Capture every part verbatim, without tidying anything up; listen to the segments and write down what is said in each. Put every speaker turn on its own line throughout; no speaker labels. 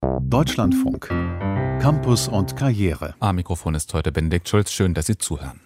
Deutschlandfunk. Campus und Karriere.
Am Mikrofon ist heute Benedikt Schulz. Schön, dass Sie zuhören.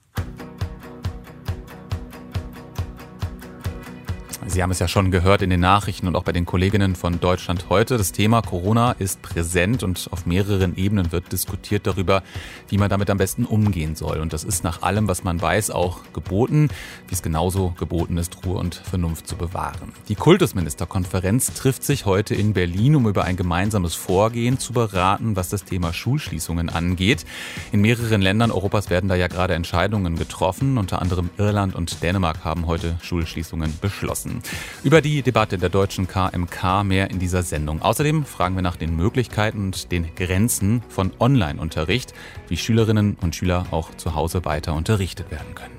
Sie haben es ja schon gehört in den Nachrichten und auch bei den Kolleginnen von Deutschland heute. Das Thema Corona ist präsent und auf mehreren Ebenen wird diskutiert darüber, wie man damit am besten umgehen soll. Und das ist nach allem, was man weiß, auch geboten, wie es genauso geboten ist, Ruhe und Vernunft zu bewahren. Die Kultusministerkonferenz trifft sich heute in Berlin, um über ein gemeinsames Vorgehen zu beraten, was das Thema Schulschließungen angeht. In mehreren Ländern Europas werden da ja gerade Entscheidungen getroffen. Unter anderem Irland und Dänemark haben heute Schulschließungen beschlossen. Über die Debatte der deutschen K M K mehr in dieser Sendung. Außerdem fragen wir nach den Möglichkeiten und den Grenzen von Online-Unterricht, wie Schülerinnen und Schüler auch zu Hause weiter unterrichtet werden können.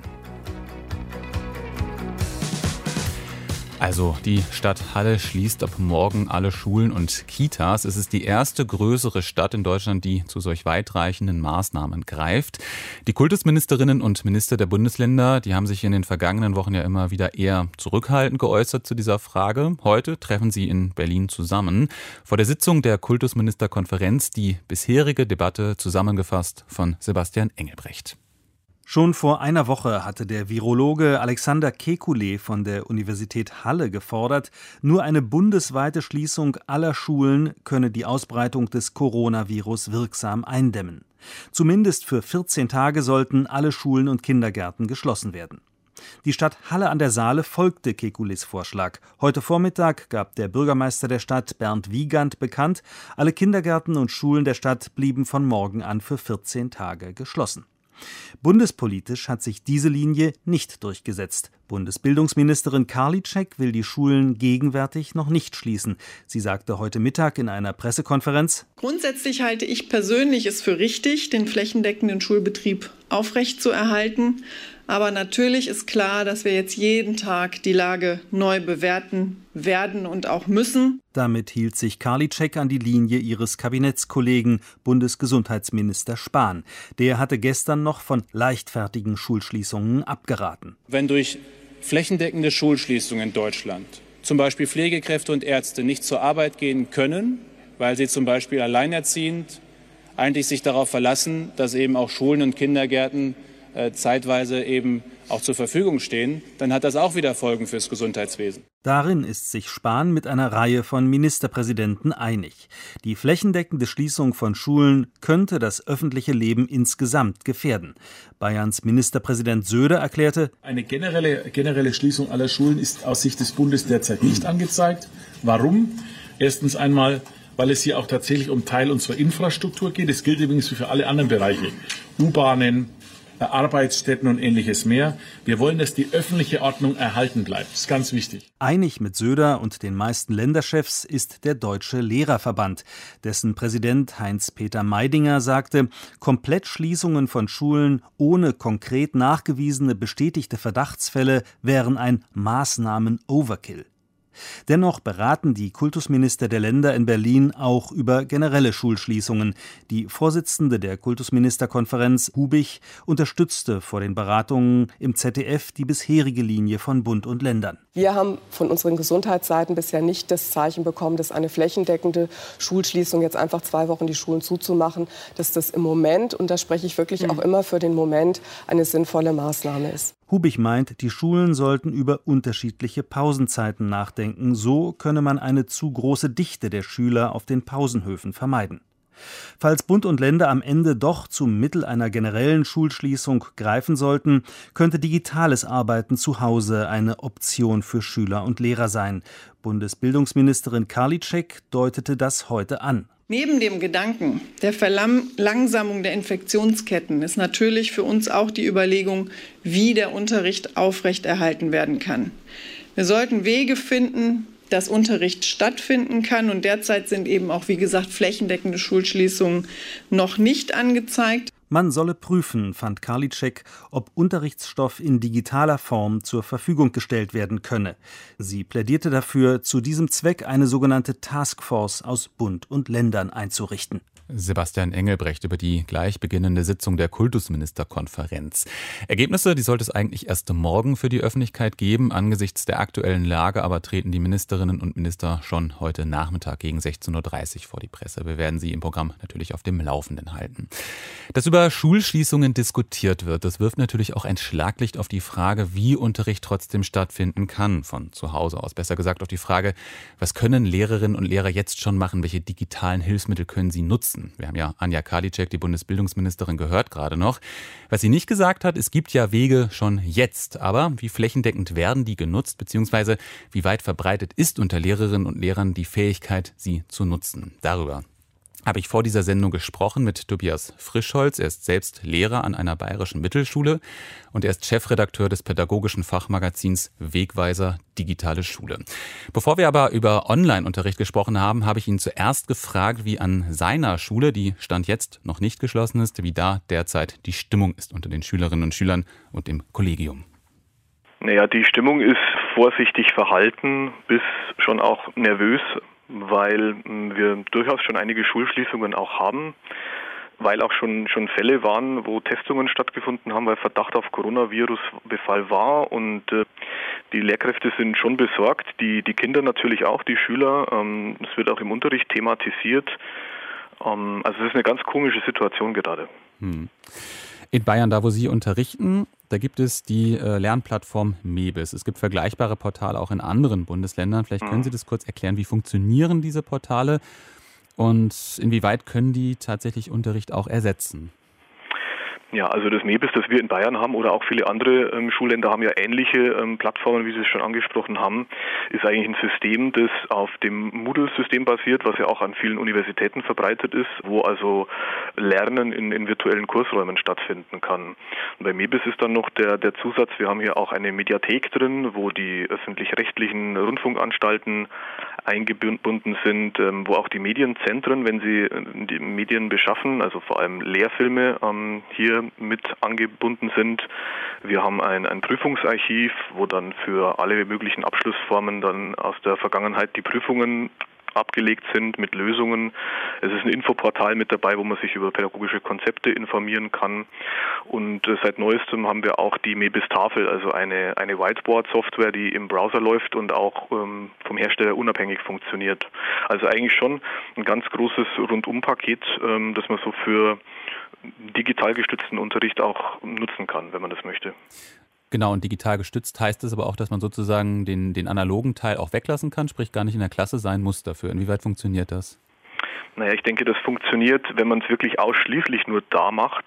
Also, die Stadt Halle schließt ab morgen alle Schulen und Kitas. Es ist die erste größere Stadt in Deutschland, die zu solch weitreichenden Maßnahmen greift. Die Kultusministerinnen und Minister der Bundesländer, die haben sich in den vergangenen Wochen ja immer wieder eher zurückhaltend geäußert zu dieser Frage. Heute treffen sie in Berlin zusammen. Vor der Sitzung der Kultusministerkonferenz die bisherige Debatte zusammengefasst von Sebastian Engelbrecht.
Schon vor einer Woche hatte der Virologe Alexander Kekulé von der Universität Halle gefordert, nur eine bundesweite Schließung aller Schulen könne die Ausbreitung des Coronavirus wirksam eindämmen. Zumindest für vierzehn Tage sollten alle Schulen und Kindergärten geschlossen werden. Die Stadt Halle an der Saale folgte Kekulés Vorschlag. Heute Vormittag gab der Bürgermeister der Stadt, Bernd Wiegand, bekannt, alle Kindergärten und Schulen der Stadt blieben von morgen an für vierzehn Tage geschlossen. Bundespolitisch hat sich diese Linie nicht durchgesetzt. Bundesbildungsministerin Karliczek will die Schulen gegenwärtig noch nicht schließen. Sie sagte heute Mittag in einer Pressekonferenz:
Grundsätzlich halte ich persönlich es für richtig, den flächendeckenden Schulbetrieb aufrechtzuerhalten. Aber natürlich ist klar, dass wir jetzt jeden Tag die Lage neu bewerten werden und auch müssen.
Damit hielt sich Karliczek an die Linie ihres Kabinettskollegen, Bundesgesundheitsminister Spahn. Der hatte gestern noch von leichtfertigen Schulschließungen abgeraten.
Wenn durch flächendeckende Schulschließungen in Deutschland zum Beispiel Pflegekräfte und Ärzte nicht zur Arbeit gehen können, weil sie zum Beispiel alleinerziehend eigentlich sich darauf verlassen, dass eben auch Schulen und Kindergärten äh, zeitweise eben auch zur Verfügung stehen, dann hat das auch wieder Folgen fürs Gesundheitswesen.
Darin ist sich Spahn mit einer Reihe von Ministerpräsidenten einig. Die flächendeckende Schließung von Schulen könnte das öffentliche Leben insgesamt gefährden. Bayerns Ministerpräsident Söder erklärte:
Eine generelle, generelle Schließung aller Schulen ist aus Sicht des Bundes derzeit nicht angezeigt. Warum? Erstens einmal, weil es hier auch tatsächlich um Teil unserer Infrastruktur geht. Das gilt übrigens für alle anderen Bereiche. U-Bahnen, Arbeitsstätten und ähnliches mehr. Wir wollen, dass die öffentliche Ordnung erhalten bleibt. Das ist ganz wichtig.
Einig mit Söder und den meisten Länderchefs ist der Deutsche Lehrerverband. Dessen Präsident Heinz-Peter Meidinger sagte, Komplettschließungen von Schulen ohne konkret nachgewiesene bestätigte Verdachtsfälle wären ein Maßnahmen-Overkill. Dennoch beraten die Kultusminister der Länder in Berlin auch über generelle Schulschließungen. Die Vorsitzende der Kultusministerkonferenz, Hubich, unterstützte vor den Beratungen im Z D F die bisherige Linie von Bund und Ländern.
Wir haben von unseren Gesundheitsseiten bisher nicht das Zeichen bekommen, dass eine flächendeckende Schulschließung, jetzt einfach zwei Wochen die Schulen zuzumachen, dass das im Moment, und da spreche ich wirklich mhm. auch immer für den Moment, eine sinnvolle Maßnahme ist.
Hubich meint, die Schulen sollten über unterschiedliche Pausenzeiten nachdenken. So könne man eine zu große Dichte der Schüler auf den Pausenhöfen vermeiden. Falls Bund und Länder am Ende doch zum Mittel einer generellen Schulschließung greifen sollten, könnte digitales Arbeiten zu Hause eine Option für Schüler und Lehrer sein. Bundesbildungsministerin Karliczek deutete das heute an.
Neben dem Gedanken der Verlangsamung der Infektionsketten ist natürlich für uns auch die Überlegung, wie der Unterricht aufrechterhalten werden kann. Wir sollten Wege finden, dass Unterricht stattfinden kann. Und derzeit sind eben auch, wie gesagt, flächendeckende Schulschließungen noch nicht angezeigt.
Man solle prüfen, fand Karliczek, ob Unterrichtsstoff in digitaler Form zur Verfügung gestellt werden könne. Sie plädierte dafür, zu diesem Zweck eine sogenannte Taskforce aus Bund und Ländern einzurichten.
Sebastian Engelbrecht über die gleich beginnende Sitzung der Kultusministerkonferenz. Ergebnisse, die sollte es eigentlich erst morgen für die Öffentlichkeit geben. Angesichts der aktuellen Lage aber treten die Ministerinnen und Minister schon heute Nachmittag gegen sechzehn Uhr dreißig vor die Presse. Wir werden sie im Programm natürlich auf dem Laufenden halten. Dass über Schulschließungen diskutiert wird, das wirft natürlich auch ein Schlaglicht auf die Frage, wie Unterricht trotzdem stattfinden kann von zu Hause aus. Besser gesagt auf die Frage, was können Lehrerinnen und Lehrer jetzt schon machen, welche digitalen Hilfsmittel können sie nutzen? Wir haben ja Anja Karliczek, die Bundesbildungsministerin, gehört gerade noch. Was sie nicht gesagt hat, es gibt ja Wege schon jetzt. Aber wie flächendeckend werden die genutzt, beziehungsweise wie weit verbreitet ist unter Lehrerinnen und Lehrern die Fähigkeit, sie zu nutzen? Darüber habe ich vor dieser Sendung gesprochen mit Tobias Frischholz. Er ist selbst Lehrer an einer bayerischen Mittelschule und er ist Chefredakteur des pädagogischen Fachmagazins Wegweiser Digitale Schule. Bevor wir aber über Online-Unterricht gesprochen haben, habe ich ihn zuerst gefragt, wie an seiner Schule, die Stand jetzt noch nicht geschlossen ist, wie da derzeit die Stimmung ist unter den Schülerinnen und Schülern und im Kollegium.
Naja, die Stimmung ist vorsichtig verhalten bis schon auch nervös, weil wir durchaus schon einige Schulschließungen auch haben, weil auch schon schon Fälle waren, wo Testungen stattgefunden haben, weil Verdacht auf Coronavirus-Befall war und äh, die Lehrkräfte sind schon besorgt, die die Kinder natürlich auch, die Schüler. Ähm, es wird auch im Unterricht thematisiert. Ähm, also es ist eine ganz komische Situation gerade.
Hm. In Bayern, da wo Sie unterrichten, da gibt es die äh, Lernplattform MEBIS. Es gibt vergleichbare Portale auch in anderen Bundesländern. Vielleicht können Sie das kurz erklären, wie funktionieren diese Portale und inwieweit können die tatsächlich Unterricht auch ersetzen?
Ja, also das MEBIS, das wir in Bayern haben oder auch viele andere ähm, Schulländer haben ja ähnliche ähm, Plattformen, wie Sie es schon angesprochen haben, ist eigentlich ein System, das auf dem Moodle-System basiert, was ja auch an vielen Universitäten verbreitet ist, wo also Lernen in, in virtuellen Kursräumen stattfinden kann. Und bei MEBIS ist dann noch der, der Zusatz, wir haben hier auch eine Mediathek drin, wo die öffentlich-rechtlichen Rundfunkanstalten eingebunden sind, ähm, wo auch die Medienzentren, wenn sie äh, die Medien beschaffen, also vor allem Lehrfilme, ähm, hier mit angebunden sind. Wir haben ein, ein Prüfungsarchiv, wo dann für alle möglichen Abschlussformen dann aus der Vergangenheit die Prüfungen abgelegt sind mit Lösungen. Es ist ein Infoportal mit dabei, wo man sich über pädagogische Konzepte informieren kann. Und äh, seit neuestem haben wir auch die MEBIS-Tafel, also eine, eine Whiteboard-Software, die im Browser läuft und auch ähm, vom Hersteller unabhängig funktioniert. Also eigentlich schon ein ganz großes Rundumpaket, ähm, das man so für digital gestützten Unterricht auch nutzen kann, wenn man das möchte.
Genau, und digital gestützt heißt es aber auch, dass man sozusagen den, den analogen Teil auch weglassen kann, sprich gar nicht in der Klasse sein muss dafür. Inwieweit funktioniert das?
Naja, ich denke, das funktioniert, wenn man es wirklich ausschließlich nur da macht,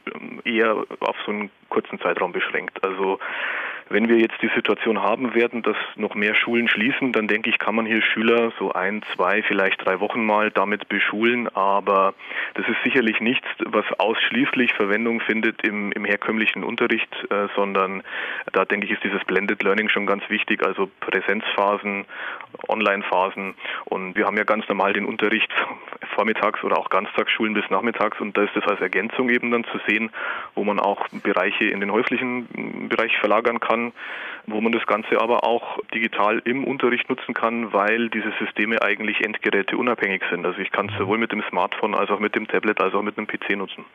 eher auf so einen kurzen Zeitraum beschränkt. Also wenn wir jetzt die Situation haben werden, dass noch mehr Schulen schließen, dann denke ich, kann man hier Schüler so ein, zwei, vielleicht drei Wochen mal damit beschulen. Aber das ist sicherlich nichts, was ausschließlich Verwendung findet im, im herkömmlichen Unterricht, äh, sondern da denke ich, ist dieses Blended Learning schon ganz wichtig, also Präsenzphasen, Online-Phasen. Und wir haben ja ganz normal den Unterricht vormittags oder auch Ganztagsschulen bis nachmittags und da ist das als Ergänzung eben dann zu sehen, wo man auch Bereiche in den häuslichen Bereich verlagern kann, wo man das Ganze aber auch digital im Unterricht nutzen kann, weil diese Systeme eigentlich endgeräteunabhängig sind. Also ich kann es sowohl mit dem Smartphone als auch mit dem Tablet als auch mit einem P C nutzen.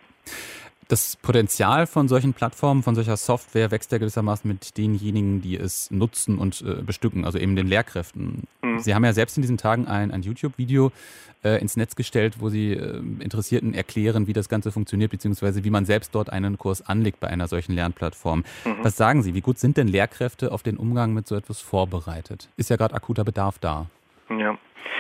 Das Potenzial von solchen Plattformen, von solcher Software wächst ja gewissermaßen mit denjenigen, die es nutzen und äh, bestücken, also eben den Lehrkräften. Mhm. Sie haben ja selbst in diesen Tagen ein, ein YouTube-Video äh, ins Netz gestellt, wo Sie äh, Interessierten erklären, wie das Ganze funktioniert, beziehungsweise wie man selbst dort einen Kurs anlegt bei einer solchen Lernplattform. Mhm. Was sagen Sie, wie gut sind denn Lehrkräfte auf den Umgang mit so etwas vorbereitet? Ist ja gerade akuter Bedarf da.
Ja.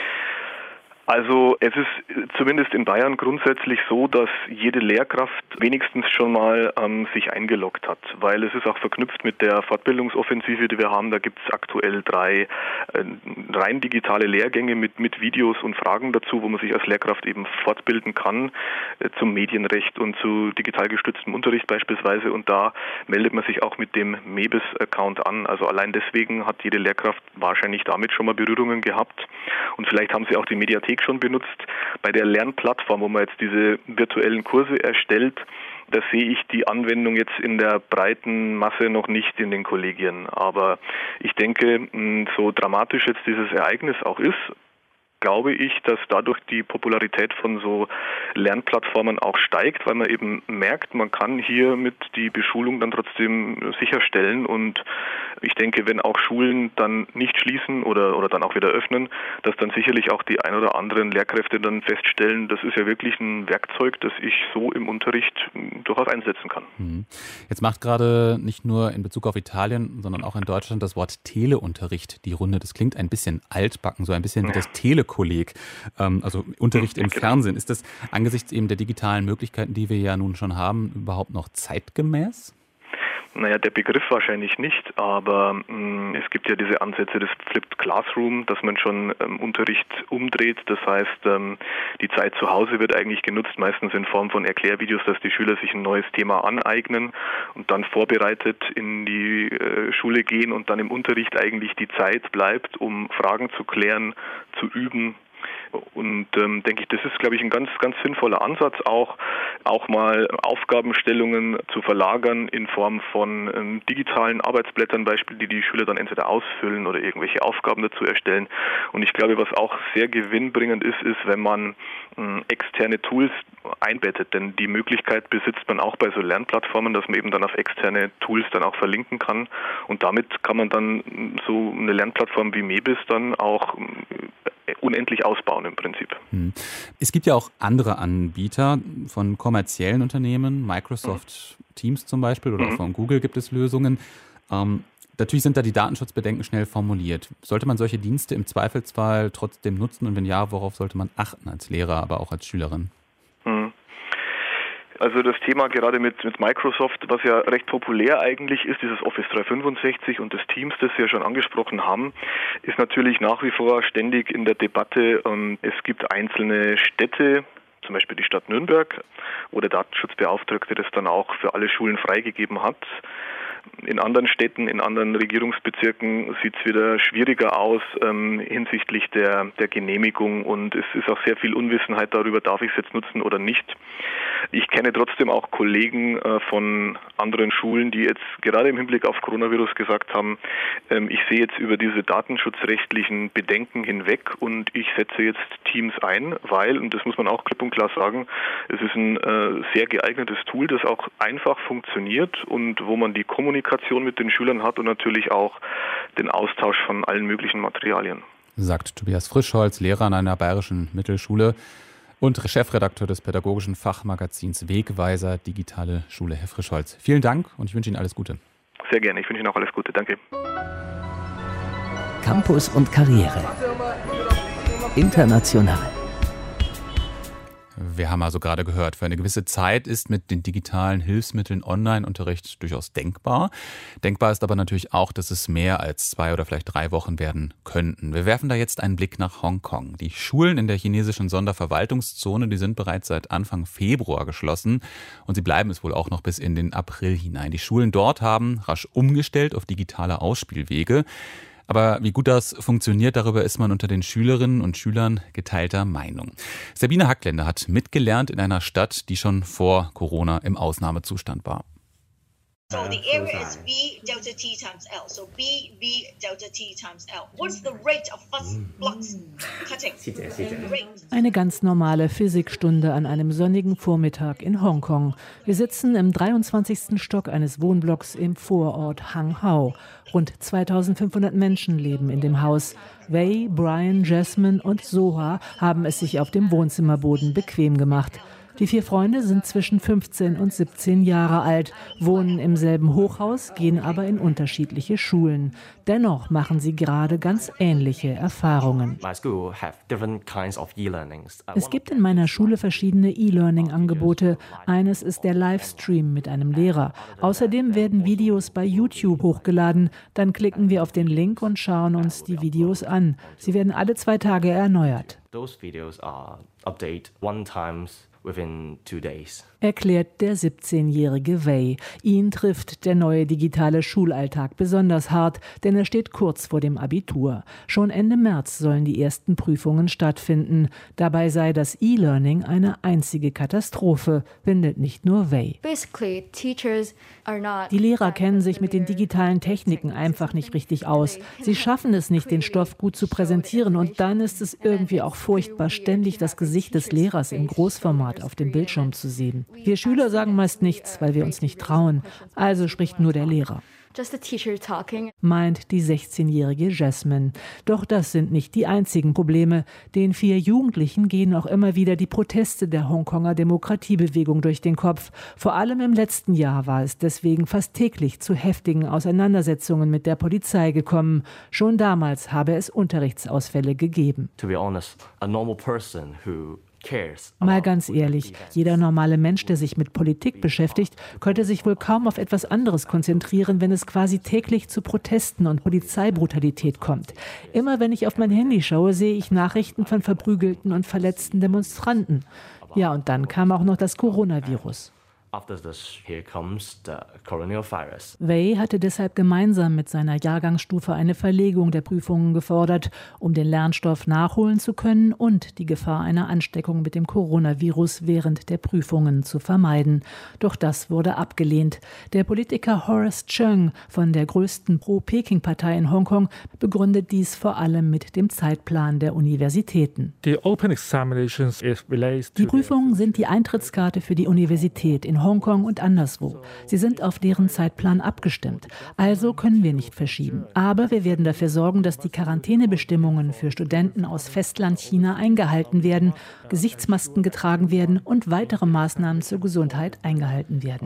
Also es ist zumindest in Bayern grundsätzlich so, dass jede Lehrkraft wenigstens schon mal ähm, sich eingeloggt hat, weil es ist auch verknüpft mit der Fortbildungsoffensive, die wir haben. Da gibt es aktuell drei äh, rein digitale Lehrgänge mit, mit Videos und Fragen dazu, wo man sich als Lehrkraft eben fortbilden kann äh, zum Medienrecht und zu digital gestütztem Unterricht beispielsweise. Und da meldet man sich auch mit dem MEBIS-Account an. Also allein deswegen hat jede Lehrkraft wahrscheinlich damit schon mal Berührungen gehabt. Und vielleicht haben sie auch die Mediathek schon benutzt. Bei der Lernplattform, wo man jetzt diese virtuellen Kurse erstellt, da sehe ich die Anwendung jetzt in der breiten Masse noch nicht in den Kollegien. Aber ich denke, so dramatisch jetzt dieses Ereignis auch ist, glaube ich, dass dadurch die Popularität von so Lernplattformen auch steigt, weil man eben merkt, man kann hiermit die Beschulung dann trotzdem sicherstellen. Und ich denke, wenn auch Schulen dann nicht schließen oder, oder dann auch wieder öffnen, dass dann sicherlich auch die ein oder anderen Lehrkräfte dann feststellen, das ist ja wirklich ein Werkzeug, das ich so im Unterricht durchaus einsetzen kann.
Jetzt macht gerade nicht nur in Bezug auf Italien, sondern auch in Deutschland das Wort Teleunterricht die Runde. Das klingt ein bisschen altbacken, so ein bisschen wie das Telekolleg, ähm, also Unterricht im Fernsehen. Ist das angesichts eben der digitalen Möglichkeiten, die wir ja nun schon haben, überhaupt noch zeitgemäß?
Naja, der Begriff wahrscheinlich nicht, aber mh, es gibt ja diese Ansätze des Flipped Classroom, dass man schon ähm, Unterricht umdreht. Das heißt, ähm, die Zeit zu Hause wird eigentlich genutzt, meistens in Form von Erklärvideos, dass die Schüler sich ein neues Thema aneignen und dann vorbereitet in die äh, Schule gehen und dann im Unterricht eigentlich die Zeit bleibt, um Fragen zu klären, zu üben. Und ähm, denke ich, das ist, glaube ich, ein ganz, ganz sinnvoller Ansatz, auch, auch mal Aufgabenstellungen zu verlagern in Form von ähm, digitalen Arbeitsblättern, Beispiel, die die Schüler dann entweder ausfüllen oder irgendwelche Aufgaben dazu erstellen. Und ich glaube, was auch sehr gewinnbringend ist, ist, wenn man ähm, externe Tools einbettet. Denn die Möglichkeit besitzt man auch bei so Lernplattformen, dass man eben dann auf externe Tools dann auch verlinken kann. Und damit kann man dann so eine Lernplattform wie Mebis dann auch unendlich ausbauen im Prinzip.
Es gibt ja auch andere Anbieter von kommerziellen Unternehmen, Microsoft mhm. Teams zum Beispiel oder mhm. von Google gibt es Lösungen. Ähm, natürlich sind da die Datenschutzbedenken schnell formuliert. Sollte man solche Dienste im Zweifelsfall trotzdem nutzen und wenn ja, worauf sollte man achten als Lehrer, aber auch als Schülerin?
Mhm. Also das Thema gerade mit, mit Microsoft, was ja recht populär eigentlich ist, dieses Office dreihundertfünfundsechzig und das Teams, das Sie ja schon angesprochen haben, ist natürlich nach wie vor ständig in der Debatte. Es gibt einzelne Städte, zum Beispiel die Stadt Nürnberg, wo der Datenschutzbeauftragte das dann auch für alle Schulen freigegeben hat. In anderen Städten, in anderen Regierungsbezirken sieht es wieder schwieriger aus ähm, hinsichtlich der, der Genehmigung und es ist auch sehr viel Unwissenheit darüber, darf ich es jetzt nutzen oder nicht. Ich kenne trotzdem auch Kollegen äh, von anderen Schulen, die jetzt gerade im Hinblick auf Coronavirus gesagt haben, ähm, ich sehe jetzt über diese datenschutzrechtlichen Bedenken hinweg und ich setze jetzt Teams ein, weil, und das muss man auch klipp und klar sagen, es ist ein äh, sehr geeignetes Tool, das auch einfach funktioniert und wo man die Kommunikation mit den Schülern hat und natürlich auch den Austausch von allen möglichen Materialien.
Sagt Tobias Frischholz, Lehrer an einer bayerischen Mittelschule und Chefredakteur des pädagogischen Fachmagazins Wegweiser Digitale Schule. Herr Frischholz, vielen Dank und ich wünsche Ihnen alles Gute.
Sehr gerne, ich wünsche Ihnen auch alles Gute. Danke.
Campus und Karriere. International.
Wir haben also gerade gehört, für eine gewisse Zeit ist mit den digitalen Hilfsmitteln Online-Unterricht durchaus denkbar. Denkbar ist aber natürlich auch, dass es mehr als zwei oder vielleicht drei Wochen werden könnten. Wir werfen da jetzt einen Blick nach Hongkong. Die Schulen in der chinesischen Sonderverwaltungszone, die sind bereits seit Anfang Februar geschlossen und sie bleiben es wohl auch noch bis in den April hinein. Die Schulen dort haben rasch umgestellt auf digitale Ausspielwege. Aber wie gut das funktioniert, darüber ist man unter den Schülerinnen und Schülern geteilter Meinung. Sabine Hackländer hat mitgelernt in einer Stadt, die schon vor Corona im Ausnahmezustand war.
So the area is B delta T times L. So B, B delta T times L. What's the rate of flux cutting?
Eine ganz normale Physikstunde an einem sonnigen Vormittag in Hongkong. Wir sitzen im dreiundzwanzigsten Stock eines Wohnblocks im Vorort Hang Hau. Rund zweitausendfünfhundert Menschen leben in dem Haus. Wei, Brian, Jasmine und Soha haben es sich auf dem Wohnzimmerboden bequem gemacht. Die vier Freunde sind zwischen fünfzehn und siebzehn Jahre alt, wohnen im selben Hochhaus, gehen aber in unterschiedliche Schulen. Dennoch machen sie gerade ganz ähnliche Erfahrungen. Es gibt in meiner Schule verschiedene E-Learning-Angebote. Eines ist der Livestream mit einem Lehrer. Außerdem werden Videos bei YouTube hochgeladen. Dann klicken wir auf den Link und schauen uns die Videos an. Sie werden alle zwei Tage erneuert.
within two days.
Erklärt der siebzehnjährige Wei. Ihn trifft der neue digitale Schulalltag besonders hart, denn er steht kurz vor dem Abitur. Schon Ende März sollen die ersten Prüfungen stattfinden. Dabei sei das E-Learning eine einzige Katastrophe, findet nicht nur Wei. Die Lehrer kennen sich mit den digitalen Techniken einfach nicht richtig aus. Sie schaffen es nicht, den Stoff gut zu präsentieren, und dann ist es irgendwie auch furchtbar, ständig das Gesicht des Lehrers im Großformat auf dem Bildschirm zu sehen. Wir Schüler sagen meist nichts, weil wir uns nicht trauen. Also spricht nur der Lehrer. Meint die sechzehnjährige Jasmine. Doch das sind nicht die einzigen Probleme. Den vier Jugendlichen gehen auch immer wieder die Proteste der Hongkonger Demokratiebewegung durch den Kopf. Vor allem im letzten Jahr war es deswegen fast täglich zu heftigen Auseinandersetzungen mit der Polizei gekommen. Schon damals habe es Unterrichtsausfälle gegeben.
To be honest, a normal person who
Mal ganz ehrlich, jeder normale Mensch, der sich mit Politik beschäftigt, könnte sich wohl kaum auf etwas anderes konzentrieren, wenn es quasi täglich zu Protesten und Polizeibrutalität kommt. Immer wenn ich auf mein Handy schaue, sehe ich Nachrichten von verprügelten und verletzten Demonstranten. Ja, und dann kam auch noch das Coronavirus.
After this, here comes the coronavirus.
Wei hatte deshalb gemeinsam mit seiner Jahrgangsstufe eine Verlegung der Prüfungen gefordert, um den Lernstoff nachholen zu können und die Gefahr einer Ansteckung mit dem Coronavirus während der Prüfungen zu vermeiden. Doch das wurde abgelehnt. Der Politiker Horace Cheung von der größten Pro-Peking-Partei in Hongkong begründet dies vor allem mit dem Zeitplan der Universitäten.
Die
Prüfungen sind die Eintrittskarte für die Universität in Hongkong und anderswo. Sie sind auf deren Zeitplan abgestimmt. Also können wir nicht verschieben. Aber wir werden dafür sorgen, dass die Quarantänebestimmungen für Studenten aus Festlandchina eingehalten werden, Gesichtsmasken getragen werden und weitere Maßnahmen zur Gesundheit eingehalten werden.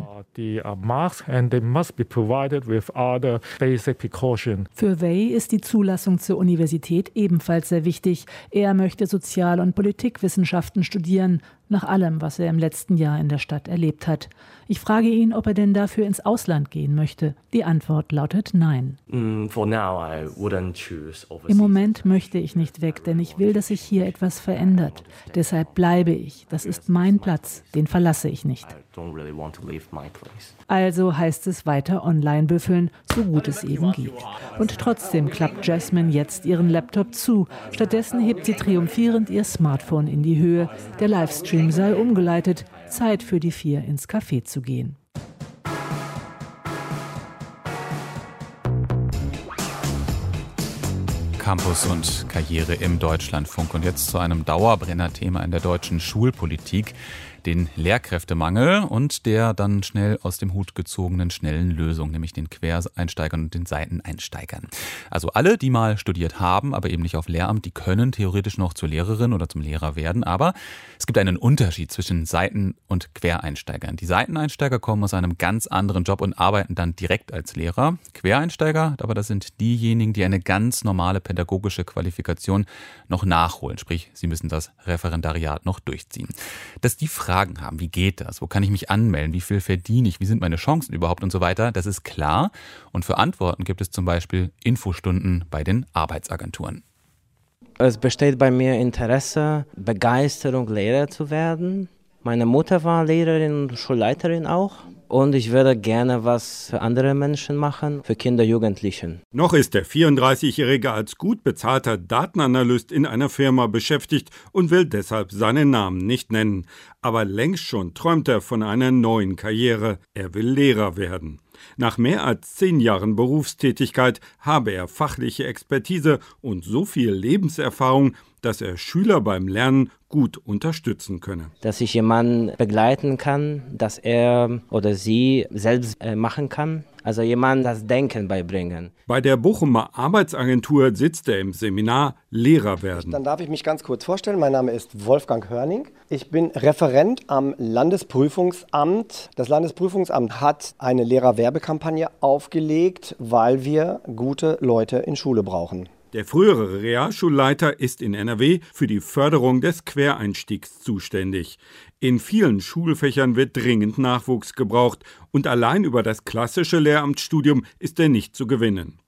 Für Wei ist die Zulassung zur Universität ebenfalls sehr wichtig. Er möchte Sozial- und Politikwissenschaften studieren, nach allem, was er im letzten Jahr in der Stadt erlebt hat. Ich frage ihn, ob er denn dafür ins Ausland gehen möchte. Die Antwort lautet nein.
Mm, for now, I wouldn't choose overseas.
Im Moment möchte ich nicht weg, denn ich will, dass sich hier etwas verändert. Deshalb bleibe ich. Das ist mein Platz. Den verlasse ich nicht.
I don't really want to leave my place.
Also heißt es weiter online büffeln, so gut es eben geht. Und trotzdem klappt Jasmine jetzt ihren Laptop zu. Stattdessen hebt sie triumphierend ihr Smartphone in die Höhe. Der Livestream sei umgeleitet. Zeit für die vier ins Café zu gehen.
Campus und Karriere im Deutschlandfunk. Und jetzt zu einem Dauerbrenner-Thema in der deutschen Schulpolitik, den Lehrkräftemangel und der dann schnell aus dem Hut gezogenen schnellen Lösung, nämlich den Quereinsteigern und den Seiteneinsteigern. Also alle, die mal studiert haben, aber eben nicht auf Lehramt, die können theoretisch noch zur Lehrerin oder zum Lehrer werden. Aber es gibt einen Unterschied zwischen Seiten- und Quereinsteigern. Die Seiteneinsteiger kommen aus einem ganz anderen Job und arbeiten dann direkt als Lehrer. Quereinsteiger, aber das sind diejenigen, die eine ganz normale pädagogische Qualifikation noch nachholen. Sprich, sie müssen das Referendariat noch durchziehen. Dass die Fragen haben, wie geht das? Wo kann ich mich anmelden? Wie viel verdiene ich? Wie sind meine Chancen überhaupt und so weiter? Das ist klar. Und für Antworten gibt es zum Beispiel Infostunden bei den Arbeitsagenturen.
Es besteht bei mir Interesse, Begeisterung, Lehrer zu werden. Meine Mutter war Lehrerin und Schulleiterin auch. Und ich würde gerne was für andere Menschen machen, für Kinder, Jugendlichen.
Noch ist der vierunddreißigjährige als gut bezahlter Datenanalyst in einer Firma beschäftigt und will deshalb seinen Namen nicht nennen. Aber längst schon träumt er von einer neuen Karriere. Er will Lehrer werden. Nach mehr als zehn Jahren Berufstätigkeit habe er fachliche Expertise und so viel Lebenserfahrung, dass er Schüler beim Lernen gut unterstützen könne.
Dass ich jemanden begleiten kann, dass er oder sie selbst äh, machen kann. Also jemandem das Denken beibringen.
Bei der Bochumer Arbeitsagentur sitzt er im Seminar Lehrer werden.
Dann darf ich mich ganz kurz vorstellen. Mein Name ist Wolfgang Hörning. Ich bin Referent am Landesprüfungsamt. Das Landesprüfungsamt hat eine Lehrerwerbekampagne aufgelegt, weil wir gute Leute in Schule brauchen.
Der frühere Realschulleiter ist in N R W für die Förderung des Quereinstiegs zuständig. In vielen Schulfächern wird dringend Nachwuchs gebraucht und allein über das klassische Lehramtsstudium ist er nicht zu gewinnen.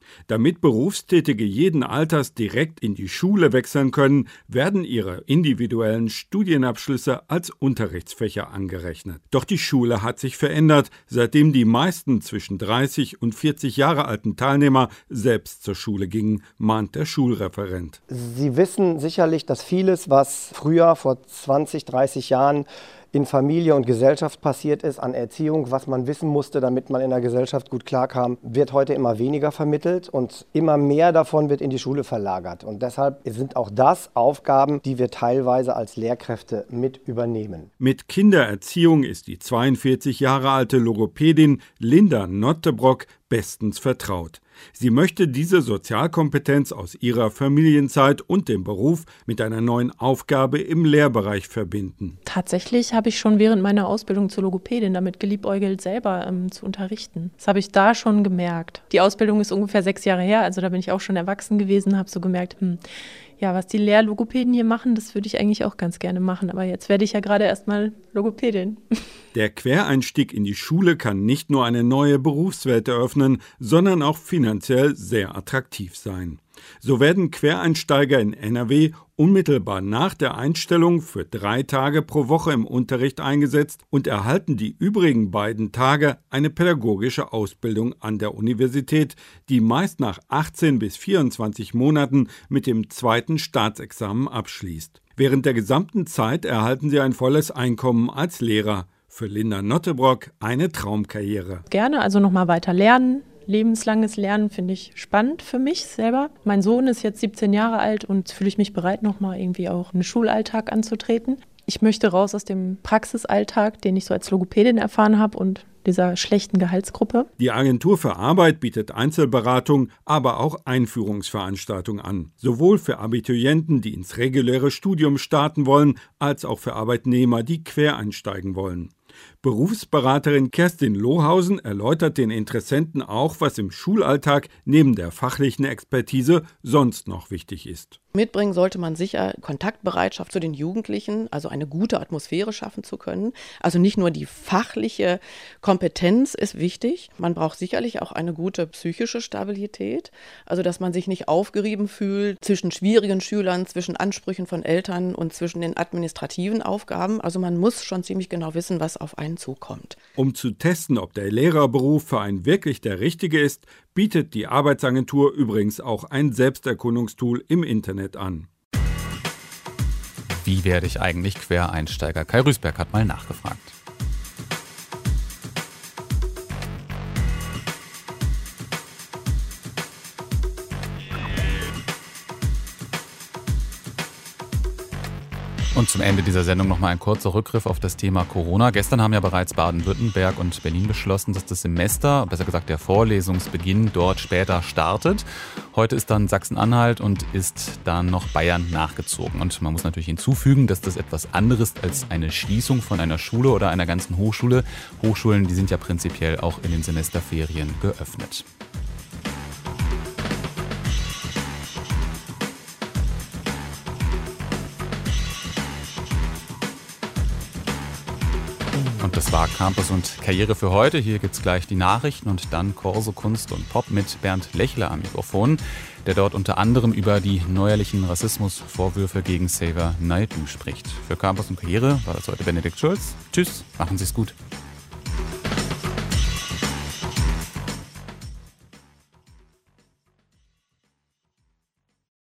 Damit Berufstätige jeden Alters direkt in die Schule wechseln können, werden ihre individuellen Studienabschlüsse als Unterrichtsfächer angerechnet. Doch die Schule hat sich verändert, seitdem die meisten zwischen dreißig und vierzig Jahre alten Teilnehmer selbst zur Schule gingen, mahnt der Schulreferent.
Sie wissen sicherlich, dass vieles, was früher vor zwanzig, dreißig Jahren in Familie und Gesellschaft passiert ist, an Erziehung, was man wissen musste, damit man in der Gesellschaft gut klarkam, wird heute immer weniger vermittelt und immer mehr davon wird in die Schule verlagert. Und deshalb sind auch das Aufgaben, die wir teilweise als Lehrkräfte mit übernehmen.
Mit Kindererziehung ist die zweiundvierzig Jahre alte Logopädin Linda Nottebrock bestens vertraut. Sie möchte diese Sozialkompetenz aus ihrer Familienzeit und dem Beruf mit einer neuen Aufgabe im Lehrbereich verbinden.
Tatsächlich habe ich schon während meiner Ausbildung zur Logopädin damit geliebäugelt, selber ähm, zu unterrichten. Das habe ich da schon gemerkt. Die Ausbildung ist ungefähr sechs Jahre her, also da bin ich auch schon erwachsen gewesen, habe so gemerkt, hm, ja, was die Lehrlogopäden hier machen, das würde ich eigentlich auch ganz gerne machen. Aber jetzt werde ich ja gerade erstmal Logopädin.
Der Quereinstieg in die Schule kann nicht nur eine neue Berufswelt eröffnen, sondern auch finanziell sehr attraktiv sein. So werden Quereinsteiger in N R W unmittelbar nach der Einstellung für drei Tage pro Woche im Unterricht eingesetzt und erhalten die übrigen beiden Tage eine pädagogische Ausbildung an der Universität, die meist nach achtzehn bis vierundzwanzig Monaten mit dem zweiten Staatsexamen abschließt. Während der gesamten Zeit erhalten sie ein volles Einkommen als Lehrer. Für Linda Nottebrock eine Traumkarriere.
Gerne also nochmal weiter lernen. Lebenslanges Lernen finde ich spannend für mich selber. Mein Sohn ist jetzt siebzehn Jahre alt und fühle ich mich bereit, nochmal irgendwie auch einen Schulalltag anzutreten. Ich möchte raus aus dem Praxisalltag, den ich so als Logopädin erfahren habe und dieser schlechten Gehaltsgruppe.
Die Agentur für Arbeit bietet Einzelberatung, aber auch Einführungsveranstaltungen an. Sowohl für Abiturienten, die ins reguläre Studium starten wollen, als auch für Arbeitnehmer, die quer einsteigen wollen. Berufsberaterin Kerstin Lohausen erläutert den Interessenten auch, was im Schulalltag neben der fachlichen Expertise sonst noch wichtig ist.
Mitbringen sollte man sicher Kontaktbereitschaft zu den Jugendlichen, also eine gute Atmosphäre schaffen zu können. Also nicht nur die fachliche Kompetenz ist wichtig, man braucht sicherlich auch eine gute psychische Stabilität, also dass man sich nicht aufgerieben fühlt zwischen schwierigen Schülern, zwischen Ansprüchen von Eltern und zwischen den administrativen Aufgaben. Also man muss schon ziemlich genau wissen, was auf einen zukommt.
Um zu testen, ob der Lehrerberuf für einen wirklich der richtige ist, bietet die Arbeitsagentur übrigens auch ein Selbsterkundungstool im Internet an.
Wie werde ich eigentlich Quereinsteiger? Kai Rüßberg hat mal nachgefragt. Und zum Ende dieser Sendung noch mal ein kurzer Rückgriff auf das Thema Corona. Gestern haben ja bereits Baden-Württemberg und Berlin beschlossen, dass das Semester, besser gesagt der Vorlesungsbeginn, dort später startet. Heute ist dann Sachsen-Anhalt und ist dann noch Bayern nachgezogen. Und man muss natürlich hinzufügen, dass das etwas anderes als eine Schließung von einer Schule oder einer ganzen Hochschule. Hochschulen, die sind ja prinzipiell auch in den Semesterferien geöffnet. Und das war Campus und Karriere für heute. Hier gibt's gleich die Nachrichten und dann Corso Kunst und Pop mit Bernd Lechler am Mikrofon, der dort unter anderem über die neuerlichen Rassismusvorwürfe gegen Xavier Naidoo spricht. Für Campus und Karriere war das heute Benedikt Schulz. Tschüss, machen Sie's gut.